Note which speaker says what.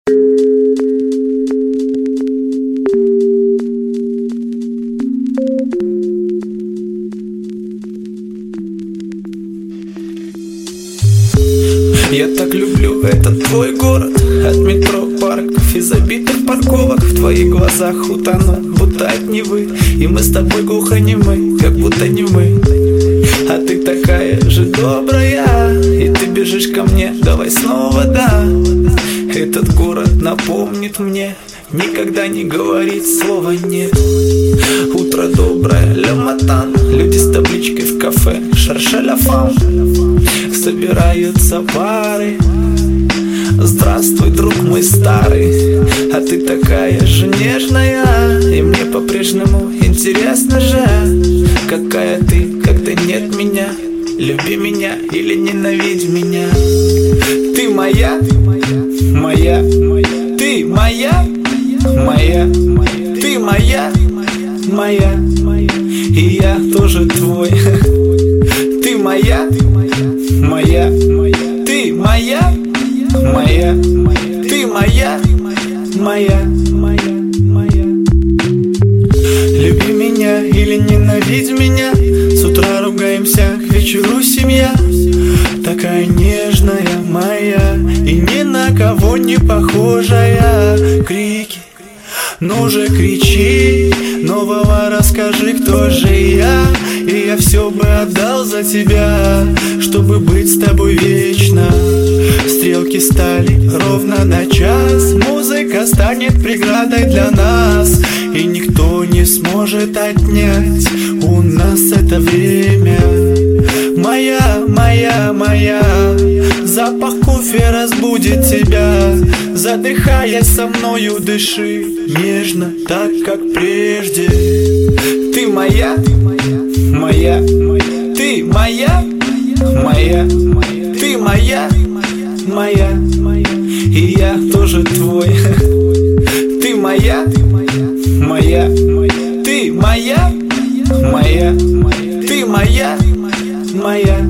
Speaker 1: Я так люблю этот твой город, от метро, парков и забитых парковок. В твоих глазах утону, будто от Невы, и мы с тобой глухонемы, как будто не мы. А ты такая же добрая, и ты бежишь ко мне, давай снова, да. Этот город напомнит мне никогда не говорить слова нет. Утро доброе, ля матан, люди с табличкой в кафе, шаршаляфам. Собираются пары. Здравствуй, друг мой старый. А ты такая же нежная, и мне по-прежнему интересно же, какая ты, когда нет меня. Люби меня или ненавидь меня. Ты моя, моя, ты моя, моя, ты моя, моя, и я тоже твой. Ты моя, моя, ты моя, моя, ты моя, моя, моя. Люби меня или ненавидь меня, с утра ругаемся, к вечеру семья. Такая нежная моя и ни на кого не похожая. Крики, ну же кричи, нового расскажи, кто же я. И я все бы отдал за тебя, чтобы быть с тобой вечно. Стрелки стали ровно на час, музыка станет преградой для нас, и никто не сможет отнять у нас это время. Моя, моя, моя, запах кофе разбудит тебя. Задыхаясь со мною, дыши нежно, так как прежде. Ты моя, моя, ты моя, моя, ты моя, моя, и я тоже твой. Ты моя, моя, ты моя, моя, ты моя, моя.